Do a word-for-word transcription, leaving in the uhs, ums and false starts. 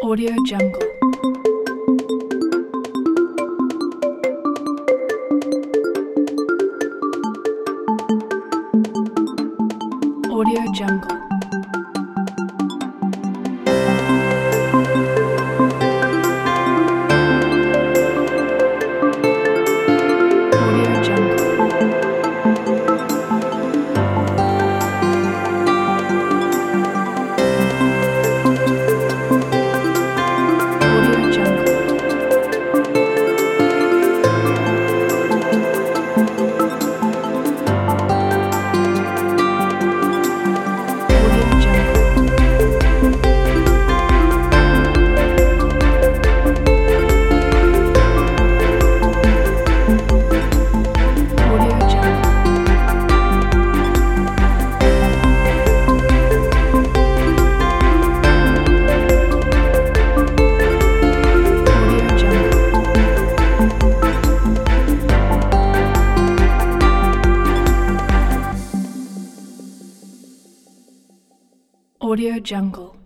Audio Jungle. Audio Jungle. Audio Jungle. Audio Jungle. Audio Jungle. Audio Jungle. Audio Jungle. Audio Jungle.